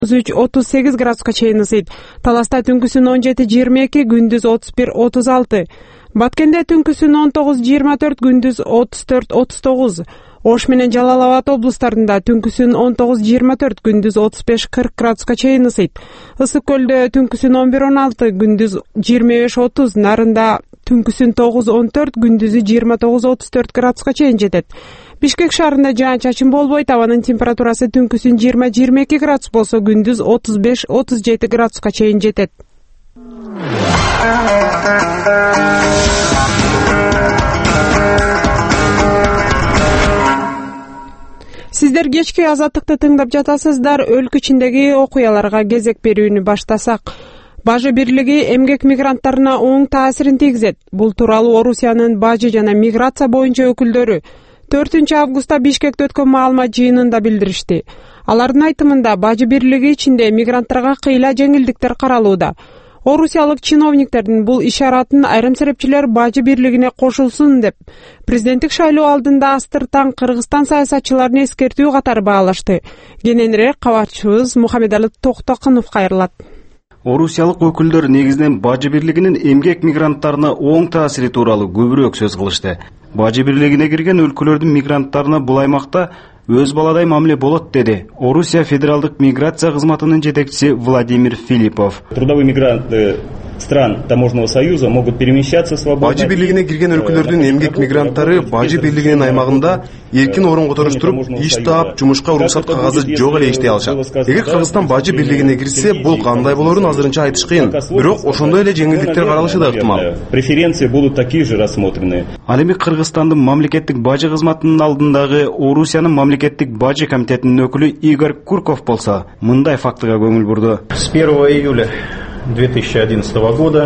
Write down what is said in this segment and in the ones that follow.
33-38 градуска чейин ысыйт. Таласта түнкүсүн 17-22, күндүз 31-36. Баткенде түнкүсүн 19-24, күндүз 34-39. Ош менен Жалал Абад облустарында түнкүсүн 19-24, күндүз 35-40 градуска чейин ысыйт. Ысык көлдө түнкүсүн 11-16, күндүз 25-30. Нарында түнкүсүн 9-14, күндүзү 29-34 градуска чейин жетет. Бишкек шаарында жаан-чачын болбойт, абанын температурасы түнкүсүн 20-22 градус болсо, күндүз 35-37 градуска чейин жетет. Сиздер кечки Азаттыкты тыңдап жатасыздар. Өлкө ичиндеги окуяларга кезек берүүнү баштасак. Бажы бирлиги эмгек мигранттарына оң таасирин тийгизет. Бул тууралуу Орусиянын бажы жана миграция боюнча өкүлдөрү 4 августта Бишкекте өткөн маалымат жыйынында билдиришти. Алардын айтымында бажы бирлиги ичинде мигранттарга кыйла жеңилдиктер каралууда. Орусиялык чиновниктердин бул ишаратын айрым серепчилер бажы бирлигине кошулсун деп президенттик шайлоо алдында астыртан Кыргызстан саясатчыларын эскертүү катары баалашты. Кененирээк кабарчыбыз Мухаммедали Токтокунов кайрылат. Орусиялык өкүлдөр негизинен бажы бирлигинин эмгек мигранттарына оң таасири тууралуу көбүрөөк сөз кылышты. Бажы бирлигине кирген өлкөлөрдүн мигранттарына бул аймакта өз баладай мамиле болот, деди Орусия федералдык миграция кызматынын жетекчиси Владимир Филиппов. Трудовые мигранты стран Таможенного союза могут перемещаться свободно. Бажы бирлигине кирген өлкөлөрдүн эмгек мигранттары бажы бирлигинин аймагында эркин орун которуштуруп, иш таап, жумушка уруксат кагазы жок эле иштей алышат. Эгер Кыргызстан бажы бирлигине кирсе, бул кандай болорун азырынча айтыш кыйын. Бирок ошондой эле жеңилдиктер каралышы да ыктымал. Преференции будут такие же рассмотрены. Ал эми Кыргызстандын мамлекеттик бажы кызматынын алдындагы Орусиянын мамлекеттик бажы комитетинин өкүлү Игорь Курков болсо, мындай фактыга көңүл бурду. С 1 июля 2011 года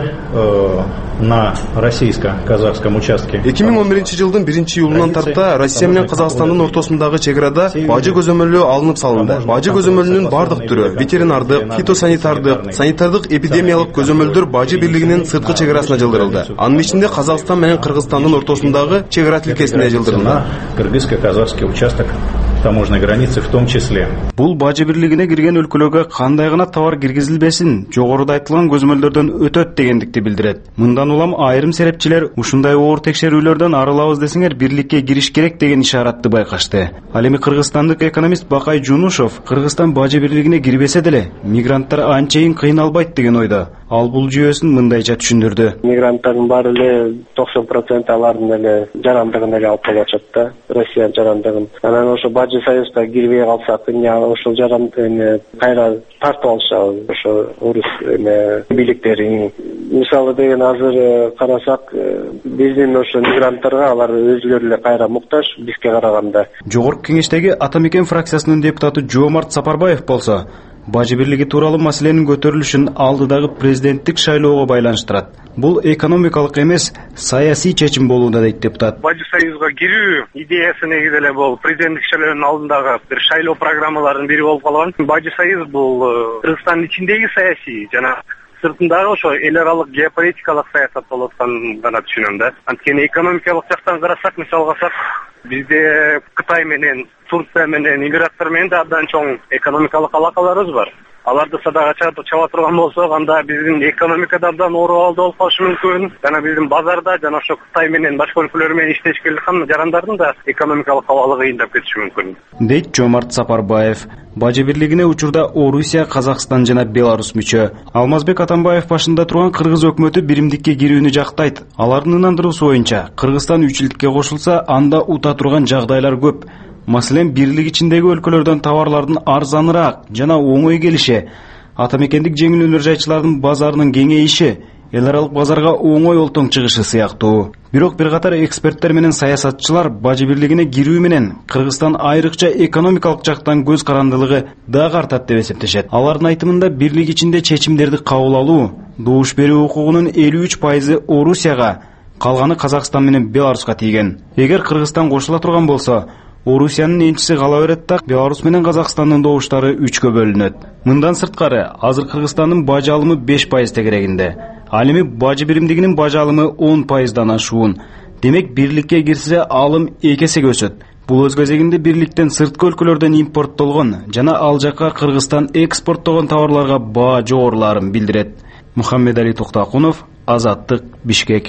на российско-казахском участке 2011 жылдын 1 июлунан тарта Россия менен Казакстандын ортосундагы чек арада бажы көзөмөлү алынып салынды. Бажы көзөмөлүнүн бардык түрү — ветеринардык, фитосанитардык, санитардык, эпидемиялык көзөмөлдөр бажы бирлигинин сырткы чек арасына жылдырылды. Анын ичинде Казакстан менен Кыргызстандын ортосундагы чек ара тилкесине жылдырылды. Кыргызско-казахский участок таможенной границы в том числе. Бул бажы бирлигине кирген өлкөлөргө кандай гана товар киргизилбесин, жогоруда айтылган көзөмөлдөрдөн өтөт дегендикти билдирет. Мындан улам айрым серепчилер ушундай оор текшерүүлөрдөн арылабыз десеңер бирликке кириш керек деген ишаратты байкашты. Ал эми кыргызстандык экономист Бакай Жунушов Кыргызстан бажы бирлигине кирбесе деле мигранттар анчейин кыйналбайт деген ойдо. Ал бул жүйөсүн мындайча түшүндүрдү. Мигранттардын баары эле 90% алардын эле жарандыгын эле алып келатышат да, Россиянын жарандыгын. Анан ошо бажы союзга кирбей калсак, ошол жарандыгын кайра тартып алышабыз, ошо орус бийликтери. Мисалы деген азыр карасак, биздин ошо мигранттарга алар өзүлөрү эле кайра муктаж бизге караганда. Жогорку кеңештеги Ата Мекен фракциясынын депутаты Жоомарт Сапарбаев болсо, бажы бирлиги тууралуу маселенин көтөрүлүшүн алдыдагы президенттик шайлоого байланыштырат. Бул экономикалык эмес, саясий чечим болууда, дейт депутат. Бажы союзга кирүү идеясы негизи эле бул президенттик шайлоонун алдындагы бир шайлоо программаларынын бири болуп калган. Бажы союз бул Кыргызстандын ичиндеги саясий жана сыртындагы ошо эл аралык геополитикалык саясат болуп атканын гана түшүнөм да. Анткени экономикалык жактан карасак, мисалга алсак, бизде Кытай менен, Турция менен, Эмираттар менен да абдан чоң экономикалык алакаларыбыз бар. Аларды садага чаба турган болсок, анда биздин экономикада абдан оор абалда болуп калышы мүмкүн. Жана биздин базарда жана ошо Кытай менен башка өлкөлөр менен иштешке келген жарандардын да экономикалык абалы кыйындап кетиши мүмкүн, дейт Жоомарт Сапарбаев. Бажы бирлигине учурда Орусия, Казакстан жана Беларусь мүчө. Алмазбек Атамбаев башында турган кыргыз өкмөтү биримдикке кирүүнү жактайт. Алардын ынандыруусу боюнча, Кыргызстан үчүлүккө кошулса, анда ута турган жагдайлар көп. Маселен, бирлик ичиндеги өлкөлөрдөн товарлардын арзаныраак жана оңой келиши, Ата Мекендик жеңил өнөр жайчылардын базарынын кеңейиши, эл аралык базарга оңой олтоң чыгышы сыяктуу. Бирок бир катар эксперттер менен саясатчылар бажы бирлигине кирүү менен Кыргызстан айрыкча экономикалык жактан көз карандылыгы дагы артат деп эсептешет. Алардын айтымында бирлик ичинде чечимдерди кабыл алуу, добуш берүү укугунун 53% Орусияга, калганы Казакстан менен Беларуска тийген. Эгер Кыргызстан кошула турган болсо, Орусиянын энчиси кала берет да, Беларусь менен Казакстандын добуштары 3кө бөлүнөт. Мындан сырткары, азыр Кыргызстандын бажы алымы 5% тегерегинде. Ал эми бажы биримдигинин бажы алымы 10%дан ашуун. Демек, бирликке кирсе алым 2 эсеге өсөт. Бул өз кезегинде бирликтен сырткы өлкөлөрдөн импорттолгон жана ал жакка Кыргызстан экспорттогон товарларга баа жогорулаарын билдирет. Мухаммедали Токтакунов, Азаттык, Бишкек.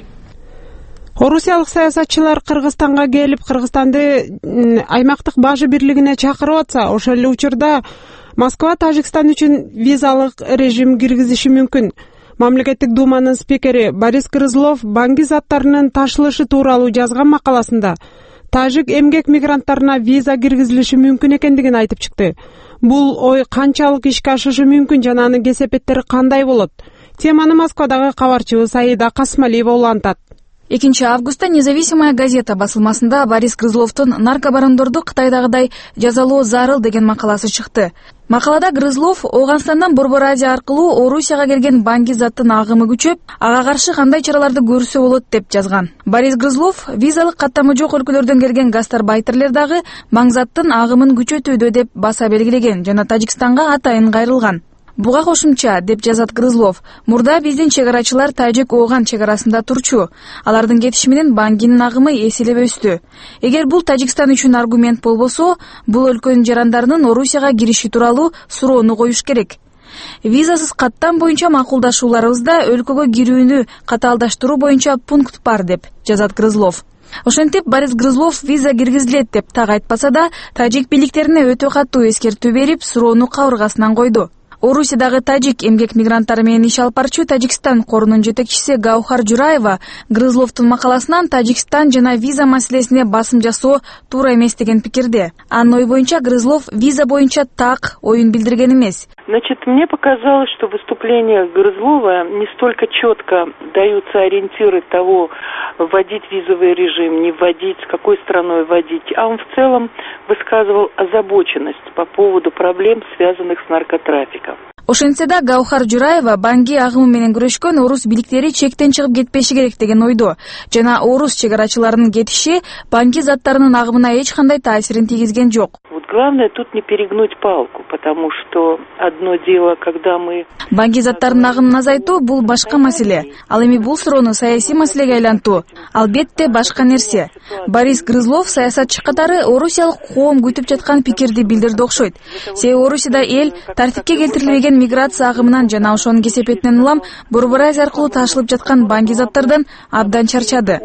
Орусиялык саясатчылар Кыргызстанга келип, Кыргызстанды аймактык бажы бирлигине чакырып атса, ошол эле учурда Москва Тажикстан үчүн визалык режим киргизиши мүмкүн. Мамлекеттик думанын спикери Борис Грызлов банги заттарынын ташылышы тууралуу жазган макаласында тажик эмгек мигранттарына виза киргизилиши мүмкүн экендигин айтып чыкты. Бул ой канчалык ишке ашышы мүмкүн жана анын кесепеттери кандай болот? Теманы Москвадагы кабарчыбыз Аида Касмалиева улантат. 2 августта Независимая газета басылмасында Борис Грызловдун наркобарондорду Кытайдагыдай жазалоо зарыл деген макаласы чыкты. Макалада Грызлов Ооганстандан Борбор Азия аркылуу Орусияга келген банги заттын агымы күчөп, ага каршы кандай чараларды көрсө болот деп жазган. Борис Грызлов визалык каттамы жок өлкөлөрдөн келген гастарбайтерлер дагы баңзаттын агымын күчөтүүдө деп баса белгилеген жана Тажикстанга атайын кайрылган. Буга кошумча, деп жазат Грызлов, мурда биздин чегарачылар Тажик-Ооган чегарасында турчу. Алардын кетиши менен бангинин агымы эселеп өстү. Эгер бул Тажикстан үчүн аргумент болбосо, бул өлкөнүн жарандарынын Орусияга кириши тууралуу суроону коюш керек. Визасыз каттам боюнча макулдашууларыбызда өлкөгө кирүүнү катаалдаштыруу боюнча пункт бар, деп жазат Грызлов. Ошентип Борис Грызлов виза киргизилет деп так айтпаса да, тажик бийликтерине өтө катуу эскертүү берип, суроону кабыргасынан койду. Орусиядагы тажик эмгек мигранттары менен иш алып барчу Тажикстан корунун жетекчиси Гаухар Жураева Грызловдун макаласынан Тажикстан жана виза маселесине басым жасоо туура эмес деген пикирде. Анын ой боюнча Грызлов виза боюнча так оюн билдирген эмес. Значит, мне показалось, что выступление Грызлова не столько четко даются ориентиры того, вводить визовый режим, не вводить, с какой страной вводить, а он в целом высказывал озабоченность по поводу проблем, связанных с наркотрафиком. Ошентсе да Гаухар Жураева банги агымы менен күрөшкөн орус бийликтери чектен чыгып кетпеши керек деген ойдо. Жана орус чегарачыларынын кетиши банги заттарынын агымына эч кандай таасирин тийгизген жок. Вот главное тут не перегнуть палку, потому что одно дело, когда мы... Банги заттарынын агымын азайтуу бул башка маселе. Ал эми бул суроону саясий маселеге айлантуу албетте башка нерсе. Борис Грызлов саясатчы катары орусиялык коом күтүп жаткан пикирди билдирди окшойт. Себеби Орусияда эл тартипке келтирилбеген миграция агымынан жана ошонун кесепетинен улам Борбор Азия аркылуу ташылып жаткан банги заттардан абдан чарчады.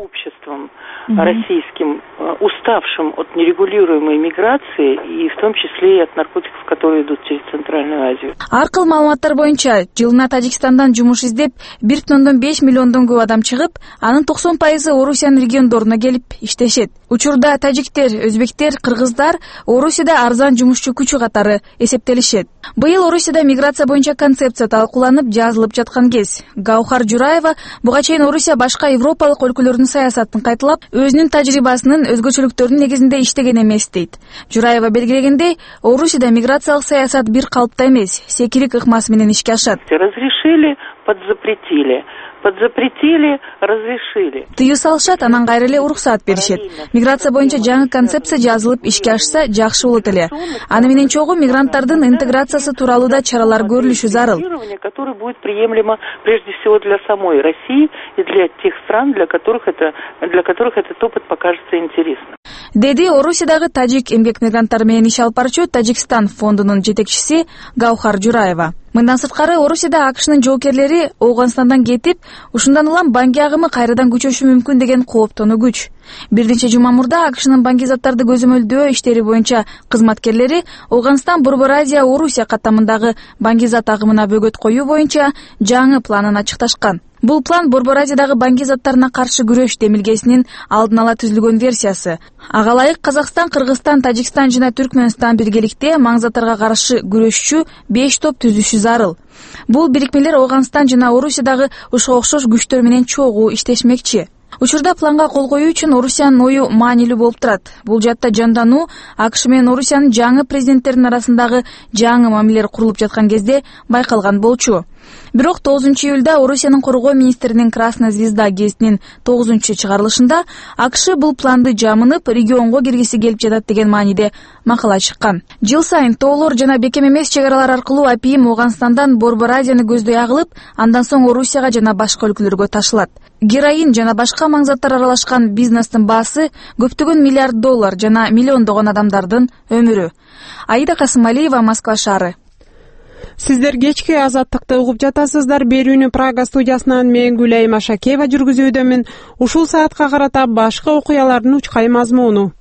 Российским, уставшим от нерегулируемой миграции и в том числе и от наркотиков, которые идут через Центральную Азию. Аркыл маалыматтар боюнча, жылына Тажикстандан жумуш издеп 1,5 миллиондон көп адам чыгып, анын 90% Орусиянын региондоруна келип иштешет. Учурда тажиктер, өзбектер, кыргыздар Орусияда арзан жумушчу күчү катары эсептелишет. Быйыл Орусияда миграция боюнча концепция талкууланып, жазылып жаткан кез. Гаухар Жураева буга чейин Орусия башка европалык өлкөлөрдүн саясатын кайталап, өзүнүн тажрыйбасынын өзгөчөлүктөрүнүн негизинде иштеген эмес дейт. Жураева белгилегендей, Орусияда миграциялык саясат бир калыпта эмес, секирик ыкмасы менен ишке ашат. Разрешили, подзапретили. Подзапретили, разрешили. Тыюу салышат, анан кайра эле уруксаат беришет. Миграция боюнча жаңы концепция жазылып ишке ашса жакшы болот эле. Аны менен чогуу мигранттардын интеграциясы тууралуу да чаралар көрүлүшү зарыл. Которое будет приемлемо прежде всего для самой России и для тех стран, для которых этот опыт покажется интересным. Деди Орусиядагы тажик эмгек мигранттары менен иш алып барчу Тажикстан фондунун жетекчиси Гаухар Жураева. Мындан сырткары Орусияда АКШнын жоокерлери Ооганстандан кетип, ушундан улам банги агымы кайрадан күчөшү мүмкүн деген кооптону күч. Бир нече жума мурда АКШнын банги заттарды көзөмөлдөө иштери боюнча кызматкерлери Ооганстан Борбор Азия Орусия каттамындагы банги зат агымына бөгөт коюу боюнча жаңы планын ачыкташкан. Бул план Борбор Азиядагы банги заттарына каршы күрөш демилгесинин алдын ала түзүлгөн версиясы. Ага ылайык Казакстан, Кыргызстан, Тажикстан жана Түркмөнстан биргеликте маңзаттарга каршы күрөшчү 5 топ түзүшү зарыл. Бул бирикмелер Ооганстан жана Орусиядагы ушуга окшош күчтөр менен чогуу иштешмекчи. Учурда планга кол коюу үчүн Орусиянын ою маанилүү болуп турат. Бул жатта жандануу АКШ менен Орусиянын жаңы президенттеринин арасындагы жаңы мамилелер курулуп жаткан кезде байкалган болчу. Бирок 9 июлда Орусиянын коргоо министринин Красная звезда гезитинин 9 чыгарылышында АКШ бул планды жамынып, регионго киргиси келип жатат деген мааниде макала чыккан. Жыл сайын тоолор жана бекем эмес чек аралар аркылуу апийим Ооганстандан Борбор Азияны көздөй агылып, андан соң Орусияга жана башка өлкөлөргө ташылат. Героин жана башка маң заттар аралашкан бизнестин баасы көптөгөн миллиард доллар жана миллиондогон адамдардын өмүрү. Аида Касымалиева, Москва шаары. Сиздер кечки азаттыкты угуп жатасыздар. Берүүнү Прага студиясынан мен Гүлай Машакеева жүргүзүүдөмүн. Ушул саатка карата башка окуялардын учкай мазмуну.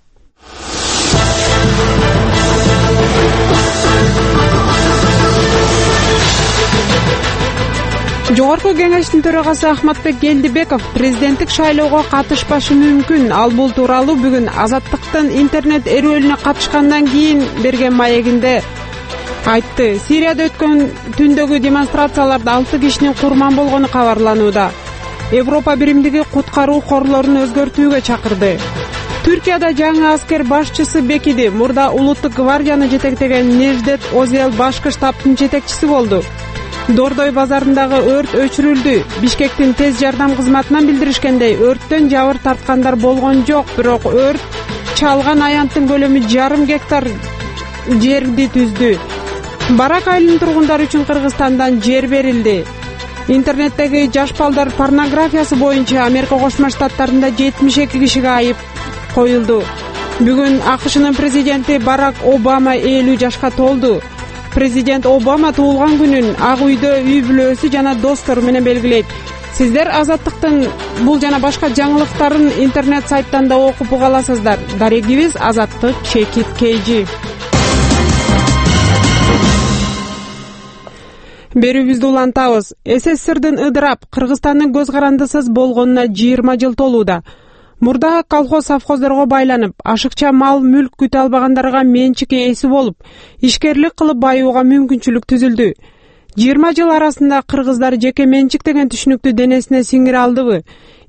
Жогорку кеңештин төрагасы Ахматбек Келдибеков президенттик шайлоого катышпашы мүмкүн. Ал бул тууралуу бүгүн Азаттыктын интернет эрөөлүнө катышкандан кийин берген маегинде айтты. Сирияда өткөн түндөгү демонстрацияларда 6 кишинин курман болгону кабарланууда. Европа биримдиги куткаруу корлорун өзгөртүүгө чакырды. Түркияда жаңы аскер башчысы бекиди. Мурда улуттук гвардияны жетектеген Неждет Озел башкы штабтын жетекчиси болду. Дордой базарындагы өрт өчүрүлдү. Бишкектин тез жардам кызматынан билдиришкендей, өрттөн жабыр тарткандар болгон жок, бирок өрт чалган аянттын көлөмү 1,5 гектар жерди түздү. Барак айылынын тургундары үчүн Кыргызстандан жер берилди. Интернеттеги жаш балдар порнографиясы боюнча Америка Кошмо Штаттарында 72 кишиге айып коюлду. Бүгүн АКШнын президенти Барак Обама 50 жашка толду. Президент Обама туулган күнүн Ак үйдө үй бүлөсү жана достору менен белгилейт. Сиздер Азаттыктын бул жана башка жаңылыктарын интернет сайттан да окуп уга аласыздар. Дарегибиз Азаттык @KG. Берүүбүздү улантабыз. СССРдин ыдырап, Кыргызстандын көз карандысыз болгонуна 20 жыл толууда. Мурда колхоз-совхоздорго байланып, ашыкча мал-мүлк күтө албагандарга менчик ээси болуп, ишкерлик кылып байууга мүмкүнчүлүк түзүлдү. 20 жыл арасында кыргыздар жеке менчик деген түшүнүктү денесине сиңире алдыбы?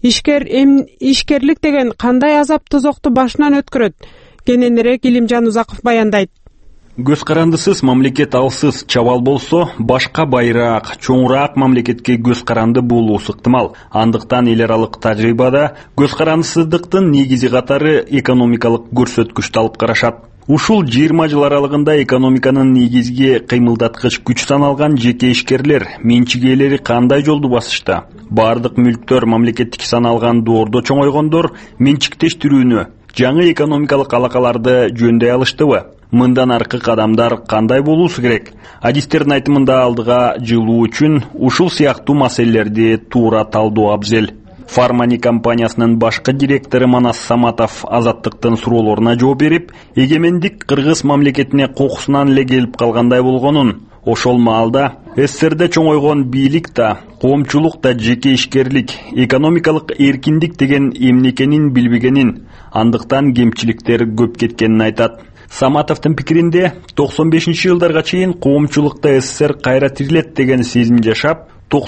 Ишкерлик деген кандай азап тозокту башынан өткөрөт? Кененирээк Илимжан Узаков баяндайт. Көз карандысыз мамлекет алсыз чабал болсо, башка байраак, чоңураак мамлекетке көз каранды болуусу ыктымал. Андыктан эл аралык тажрыйбада көз карандысыздыктын негизи катары экономикалык көрсөткүчтү алып карашат. Ушул 20 жыл аралыгында экономиканын негизги кыймылдаткыч күч саналган жеке ишкерлер, менчик ээлери кандай жолду басышта? Бардык мүлктөр мамлекеттик саналган доордо чоңойгондор менчиктештирүүнү, жаңы экономикалык алакаларды жөндөй алыштыбы? Мындан аркы кадамдар кандай болуусу керек? Адистердин айтымында алдыга жылуу үчүн ушул сыяктуу маселелерди туура талдоо абзел. Фармани компаниясынын башкы директору Манас Саматов Азаттыктын суроолоруна жооп берип, эгемендик кыргыз мамлекетине кокусунан эле келип калгандай болгонун, ошол маалда СССРде чоңойгон бийлик да, коомчулук да жеке ишкерлик, экономикалык эркиндик деген эмне экенин билбегенин, андыктан кемчиликтер көп кеткенин айтат. Саматовдун пикиринде 95-жылдарга чейин коомчулукта СССР кайра тирилет деген сезим жашап,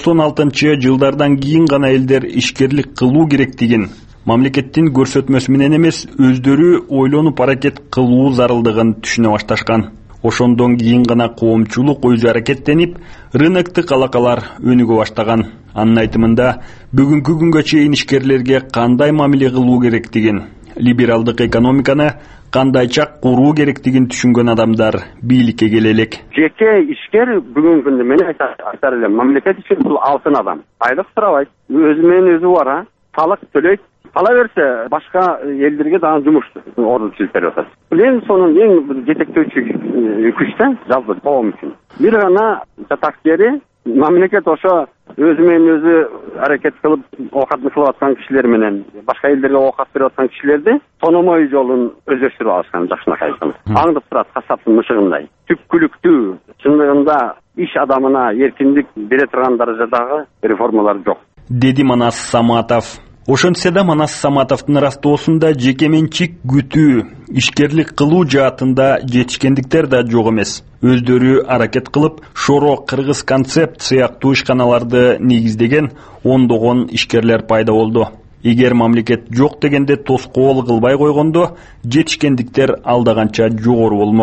96-жылдардан кийин гана элдер ишкерлик кылуу керектигин, мамлекеттин көрсөтмөсү менен эмес, өздөрү ойлонуп аракет кылуу зарылдыгын түшүнө башташкан. Ошондон кийин гана коомчулук өзү аракеттенип, рыноктук алакалар өнүгө баштаган. Анын айтымында, бүгүнкү күнгө чейин ишкерлерге кандай мамиле кылуу керектигин, либералдык экономиканы кандайча куруу керектигин түшүнгөн адамдар бийликке келе элек. Жеке ишкер бүгүнкү күндө мен айтар элем, мамлекет үчүн бул алтын адам. Айлык сурабайт, өзү менен өзү бара, талык төлөйт. Кала берсе, башка элдерге дагы жумуш орун түзүп берип атат. Эң сонун эң жетектөөчү күч да, жалпы коом үчүн. Бир гана жатакчери мамлекет ошо өзү менен өзү аракет кылып оокатын кылып аткан кишилер менен башка элдерге оокат берип аткан кишилерди тономой жолун өздөштүрүп алышкан, жакшыраак айтсам. Аңдып турат касаптын мышыгындай. Түпкүлүктүү, чындыгында иш адамына эркиндик бере турган даражадагы реформалар жок, деди Манас Саматов. Ошентсе да Манас Саматовдун ырастоосунда жеке менчик күтүү, ишкерлик кылуу жаатында жетишкендиктер да жок эмес. Өздөрү аракет кылып, шоро кыргыз концепт сыяктуу ишканаларды негиздеген ондогон ишкерлер пайда болду. Эгер мамлекет жок дегенде тоскоол кылбай койгондо, жетишкендиктер алдаганча жогору болмок.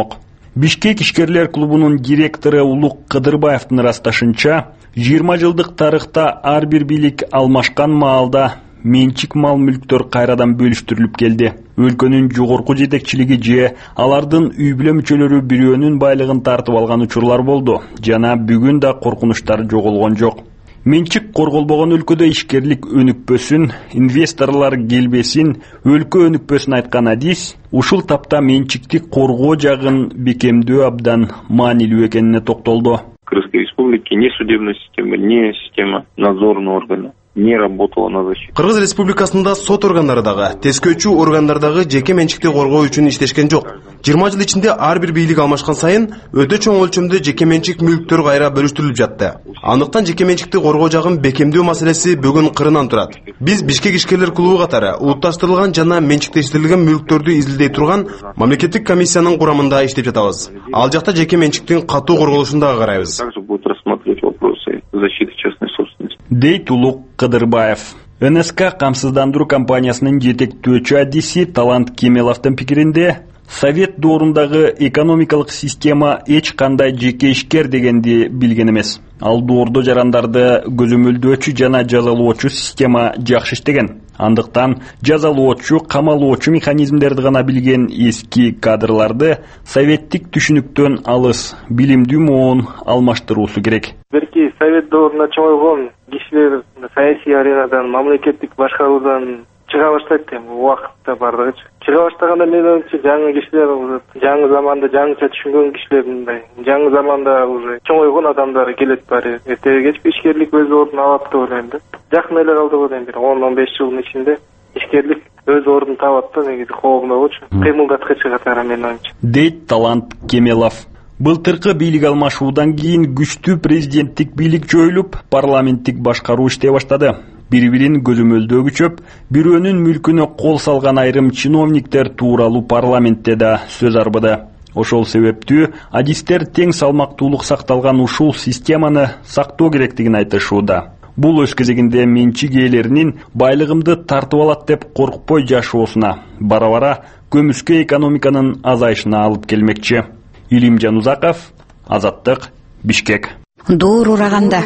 Бишкек ишкерлер клубунун директору Улук Кыдырбаевдин ырасташынча, 20 жылдык тарыхта ар бир бийлик алмашкан маалда менчик мал мүлктөр кайрадан бөлүштүрүлүп келди. Өлкөнүн жогорку жетекчилиги же алардын үй бүлө мүчөлөрү бирөөнүн байлыгын тартып алган учурлар болду жана бүгүн да коркунучтар жоголгон жок. Менчик корголбогон өлкөдө ишкерлик өнүкпөсүн, инвесторлор келбесин, өлкө өнүкпөсүн айткан адис ушул тапта менчикти коргоо жагын бекемдөө абдан маанилүү экенине токтолду. Кыргызской республики ни судебная система, ни система надзорного органа не работала на защиту. Кыргыз республикасында сот органдары дагы, тескөөчү органдар дагы жеке менчикти коргоо үчүн иштешкен жок. 20 жыл ичинде ар бир бийлик алмашкан сайын өтө чоң өлчөмдө жеке менчик мүлктөр кайра бөлүштүрүлүп жатты. Андыктан жеке менчикти коргоо жагын бекемдөө маселеси бүгүн кырынан турат. Биз Бишкек ишкерлер клубу катары улутташтырылган жана менчиктештирилген мүлктөрдү изилдей турган мамлекеттик комиссиянын курамында иштеп жатабыз. Ал жакта жеке менчиктин катуу корголушун дагы карайбыз. Также будут рассматривать вопросы защиты частной собственности. Дейт Улук Кыдырбаев. НСК камсыздандыруу компаниясынын жетектөөчү адиси Талант Кемеловдун пикиринде, Совет доорундагы экономикалык система эч кандай жеке ишкер дегенди билген эмес. Ал доордо жарандарды көзөмөлдөөчү жана жазалоочу система жакшы иштеген. Андыктан жазалоочу, камалоочу механизмдерди гана билген эски кадрларды советтик түшүнүктөн алыс, билимдүү моон алмаштыруусу керек. Берки совет доорунда чоңойгон кишилер саясий аренадан, мамлекеттик башкаруудан чыга баштайт эми убакытта бардыгычы. Чыга баштаганда мен ойлоймчу жаңы кишилер, жаңы заманда жаңыча түшүнгөн кишилер мындай. Жаңы заманда уже чоңойгон адамдар келет баары. Эртеге кеч ишкерлик өз ордун алат деп ойлойм да. Жакын эле калды го дейм, 10-15 жылдын ичинде ишкерлик өз ордун табат да, негизи коомдогучу. Кыймылдаткычы катары мен ойлоймчу. Дейт Талант Кемелов. Былтыркы бийлик алмашуудан кийин күчтүү президенттик бийлик жоюлуп, парламенттик башкаруу иштей баштады. Бири-бирин көзөмөлдөө күчөп, бирөөнүн мүлкүнө кол салган айрым чиновниктер тууралуу парламентте да сөз арбыды. Ошол себептүү адистер тең салмактуулук сакталган ушул системаны сактоо керектигин айтышууда. Бул өз кезегинде менчик ээлеринин байлыгымды тартып алат деп коркпой жашоосуна, бара-бара көмүскө экономиканын азайышына алып келмекчи. Илимжан Узаков, Азаттык, Бишкек. Доор ураганда.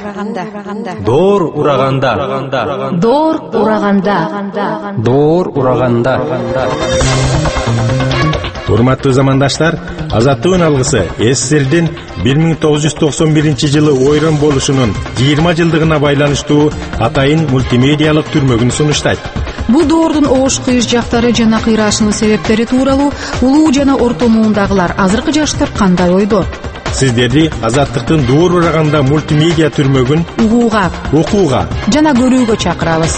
Доор ураганда. Доор ураганда. Доор ураганда. Урматтуу замандаштар, Азаттыктын алгысы СССРдин 1991 ойрон болушунун 20 жылдыгына байланыштуу атайын мультимедиалык түрмөгүн сунуштайт. Бул доордун оош кыйыр жактары жана кыйраашынын себептери тууралуу улуу жана орто муундагылар азыркы жаштар кандай ойдо? Сиздерди Азаттыктын Доор ураганда мультимедиа түрмөгүн угууга, окууга жана көрүүгө чакырабыз.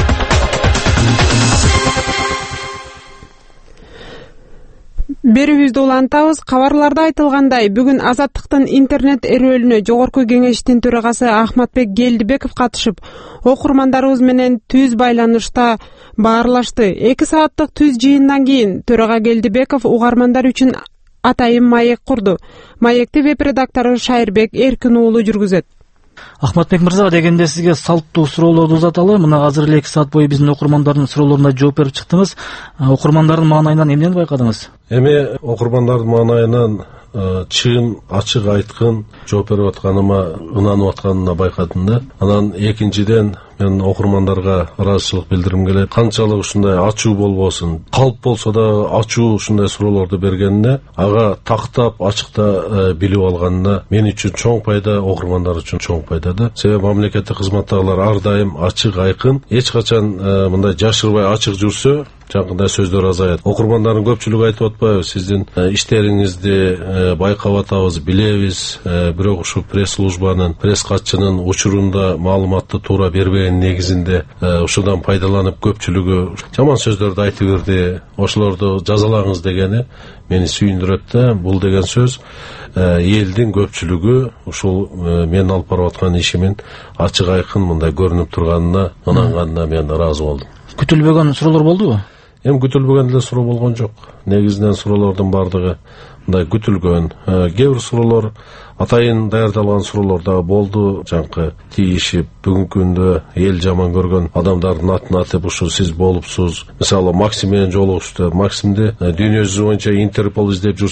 Берүүбүздү улантабыз. Кабарларда айтылгандай, бүгүн Азаттыктын интернет эрөөлүнө жогорку кеңештин төрагасы Ахматбек Гелдибеков катышып, окурмандарыбыз менен түз байланышта баарлашты. 2 сааттык түз жыйындан кийин төрага Гелдибеков угармандар үчүн атайын маек курду. Маекти веб-редактору Шайырбек Эркин уулу жүргүзөт. Ахматбек мырза, дегенде сизге салттуу суроолорду узаталы. Мына азыр эле 2 саат бою биздин окурмандардын суроолоруна жооп берип чыктыңыз. Окурмандардын маанайынан эмнени байкадыңыз? Эми окурмандардын маанайынан чын, ачык айткын, жооп берип атканыма ынанып атканына байкадым да. Анан экинчиден мен окурмандарга ыраазычылык билдиргим келет. Канчалык ушундай ачуу болбосун, калп болсо да ачуу ушундай суроолорду бергенине, ага тактап, ачыкта билип алганына мен үчүн чоң пайда, окурмандар үчүн чоң пайда да. Себеби мамлекеттик кызматтагылар ар дайым ачык, айкын, эч качан мындай жашырбай ачык жүрсө, жаңгындай сөздөр азаят. Окурмандардын көпчүлүгү айтып атпайбы, сиздин иштериңизди байкап атабыз, билебиз, бирок ушу пресс-службанын, пресс-катчынын учурунда маалыматты туура бербеген негизинде ушудан пайдаланып көпчүлүгү жаман сөздөрдү айтып берди. Ошолорду жазалагыңыз дегени мени сүйүндүрөт да. Бул деген сөз элдин көпчүлүгү ушул мен алып барып аткан ишимин ачык, айкын мындай көрүнүп турганына ынанганына мен ыраазы болдум. Күтүлбөгөн суроолор болдубу? Эми күтүлбөгөн эле суроо болгон жок. Негизинен суроолордун бардыгы мындай күтүлгөн. Кээ бир суроолор атайын даярдалган суроолор да болду. Жаңкы тийишип, бүгүнкү күндө эл жаман көргөн адамдардын атын атып, ушу сиз болупсуз. Мисалы, Максим менен жолугушты. Максимди дүйнө жүзү боюнча Интерпол издеп жүрсө,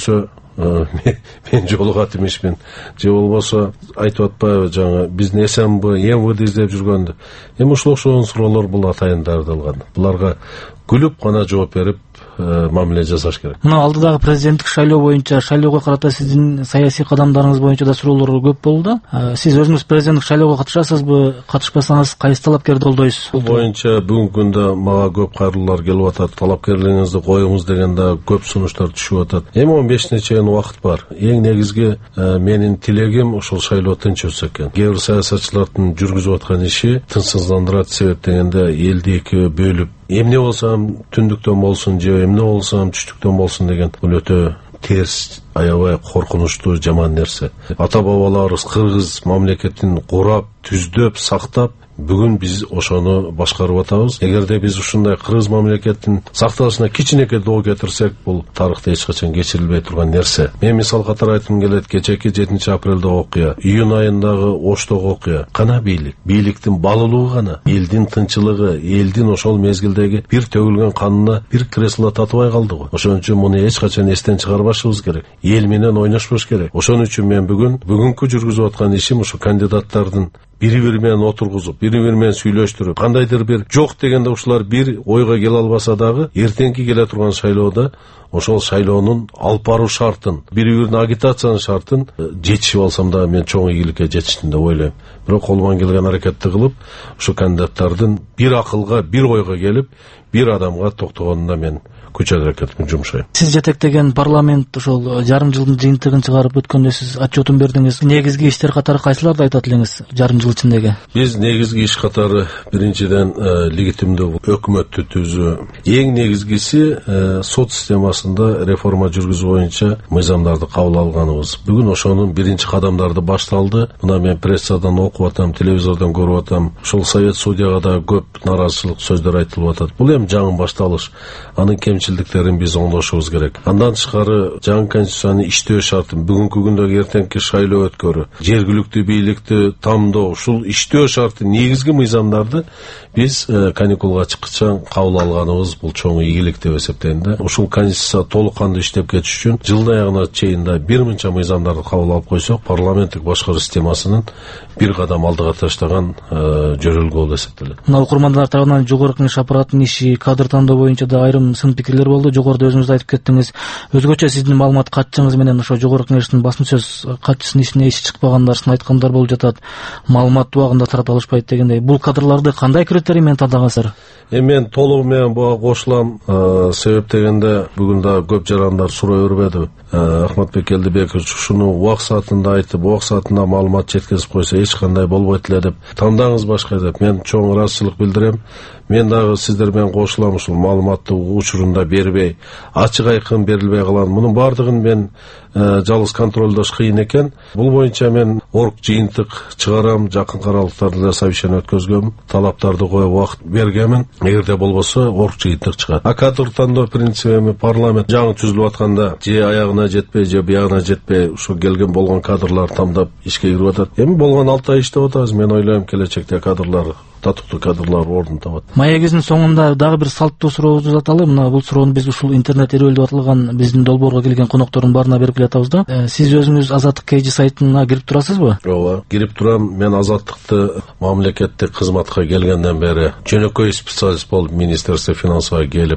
мен жолугат эмесмин же болбосо айтып атпайбы жаңы биздин СМБ МВД издеп жүргөндү. Эми ушул окшогон суроолор бул атайын дардалган. Буларга күлүп гана жооп берип мамиле жасаш керек. Мына алдыдагы президенттик шайлоо боюнча, шайлоого карата сиздин саясий кадамдарыңыз боюнча да суроолор көп болду. Сиз өзүңүз президенттик шайлоого катышасызбы? Катышпасаңыз кайсы талапкерди колдойсуз? Бул боюнча бүгүнкү күндө мага көп кайрылуулар келип атат. Талапкерлигиңизди коюңуз деген да көп сунуштар түшүп атат. Эми 15 чейин убакыт бар. Эң негизги менин тилегим ушул шайлоо тынч өтсө экен. Кээ бир саясатчылардын жүргүзүп аткан иши тынчсыздандырат, себеп дегенде элди экиге бөлүп эмне болсам түндүктөн болсун же эмне болсам түштүктөн болсун деген бул өтө терс, аябай коркунучтуу, жаман нерсе. Ата бабаларыбыз кыргыз мамлекетин курап, түздөп, сактап, бүгүн биз ошону башкарып атабыз. Эгерде биз ушундай кыргыз мамлекетин сакталышына кичинекей доо кетирсек, бул тарыхта эч качан кечирилбей турган нерсе. Мен мисал катары айткым келет, кечеки 7-апрелде окуя, июнь айындагы Оштогу окуя. Кана бийлик? Бийликтин балылыгы гана, элдин тынчылыгы, элдин ошол мезгилдеги бир төгүлгөн канына бир кресло татыбай калды го. Ошон үчүн муну эч качан эстен чыгарбашыбыз керек. Эл менен ойношпош керек. Ошон үчүн мен бүгүнкү жүргүзүп аткан ишим ушу кандидаттардын бири-бири менен отургузуп, бири-бири менен сүйлөштүрүп, кандайдыр бир жок дегенде ушулар бир ойго келе албаса дагы, эртеңки келе турган шайлоодо ошол шайлоонун алып баруу шартын, бири-бирин агитациянын шартын жетишип алсам да мен чоң ийгиликке жетиштим деп ойлойм. Бирок колуман келген аракетти кылып, ушу кандидаттардын бир акылга, бир ойго келип, бир адамга токтогонуна мен күч аракетимди жумшайм. Сиз жетектеген парламент ошол жарым жылдын жыйынтыгын чыгарып өткөндө сиз отчетун бердиңиз. Негизги иштер катары кайсыларды айтат элеңиз жарым жыл ичиндеги? Биз негизги иш катары биринчиден легитимдүү өкмөттү түзүү. Эң негизгиси сот системасында реформа жүргүзүү боюнча мыйзамдарды кабыл алганыбыз. Бүгүн ошонун биринчи кадамдары башталды. Мына мен прессадан окуп атам, телевизордон көрүп атам. Ушул совет судьяга да көп наразычылык сөздөр айтылып атат. Бул эми жаңы башталыш. Анын кемчилдиктерин биз оңдошубуз керек. Андан тышкары жаңы конституцияны иштөө шартын, бүгүнкү күндөгү эртеңки шайлоо өткөрүү, жергиликтүү бийликти тамдоо, ушул иштөө шарты негизги мыйзамдарды биз каникулга чыккыча кабыл алганыбыз бул чоң ийгилик деп эсептейм да. Ушул конституция толук кандуу иштеп кетиш үчүн жылдын аягына чейин да бир мынча мыйзамдарды кабыл алып койсок, парламенттик башкаруу системасынын бир кадам алдыга таштаган жөрөлгө болуп эсептелет. Мына окурмандар тарабынан жогорку кеңеш аппаратынын иши, кадр тандоо боюнча да айрым сын пикирлер болду. Жогоруда өзүңүз айтып кеттиңиз. Өзгөчө сиздин маалымат катчыңыз менен ошо жогорку кеңештин басым сөз катчысынын ишине иши чыкпагандар, сын айткандар болуп жатат. Маалымат убагында тарата алышпайт дегендей. Бул кадрларды кандай критерий менен тандагансыздар? Мен толугу менен буга кошулам. Себеп дегенде бүгүн да көп жарандар сурай бербеди. Ахматбек Келдибекович ушуну убак саатында айтып, убак саатында маалымат жеткизип койсо эч кандай болбойт эле деп, тандаңыз башка деп мен чоң ыраазычылык билдирем. Мен дагы сиздер менен кошулам, ушул маалыматты учурунда бербей, ачык айкын берилбей калган. Мунун бардыгын мен жалгыз контролдош кыйын экен. Бул боюнча мен орг жыйынтык чыгарам, жакын аралыктарда совещание өткөзгөм, талаптарды коюп убакыт бергенмин. Эгерде болбосо орг жыйынтык чыгат. Кадр тандоо принциби эми парламент жаңы түзүлүп атканда же аягына жетпей, же биягына жетпей ушу келген болгон кадрлар тамдап ишке кирип атат. Эми болгон 6 ай иштеп атабыз. Мен ойлойм келечекте кадрлар, татыктуу кадрлар ордун табат. Маегиздин соңунда дагы бир салттуу сурообузду uzatалы. Мына бул суроону биз ушул интернет эрүүл деп аталган биздин долбоорго келген коноктордун баарына берип келатабыз да. Сиз өзүңүз Азаттык KG сайтына кирип турасызбы? Ооба, кирип турам. Мен Азаттыкты мамлекеттик кызматка келгенден бери жөнөкөй специалист болуп Министерство финансыга келип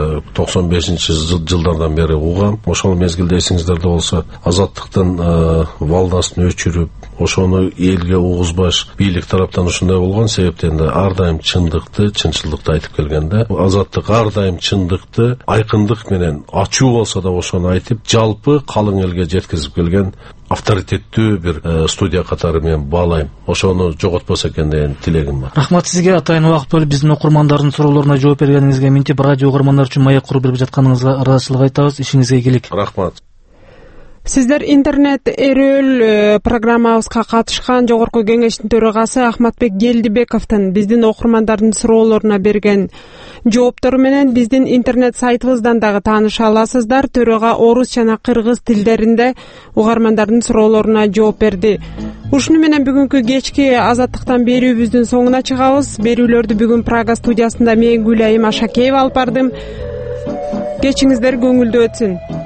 95-жылдардан бери угам. Ошол мезгилде эсиңиздерде болсо Азаттыктын волнасын өчүрүп, ошону элге угузбаш бийлик тараптан ушундай болгон себептен да ар дайым чынчылдыкты айтып келгенде, Азаттык ар дайым чындыкты айкындык менен ачуу болсо да ошону айтып, жалпы калың элге жеткизип келген авторитеттүү бир студия катары мен баалайм. Ошону жоготпосо экен деген тилегим бар. Рахмат сизге, атайын убакыт бөлүп биздин окурмандардын суроолоруна жооп бергениңизге, минтип радио окурмандар үчүн маек куруп берип жатканыңызга ыраазычылык айтабыз. Ишиңизге ийгилик. Рахмат. Сиздер интернет эрүүл программабызга катышкан жогорку кеңештин төрагасы Ахматбек Келдибековдун биздин окурмандардын суроолоруна берген жооптору менен биздин интернет сайтыбыздан дагы тааныша аласыздар. Төрага орус жана кыргыз тилдеринде угармандардын суроолоруна жооп берди. Ушуну менен бүгүнкү кечки Азаттыктан берүүбүздүн соңуна чыгабыз. Берүүлөрдү бүгүн Прага студиясында мен Гүлайым Ашакеева алып бардым. Кечиңиздер көңүлдүү өтсүн.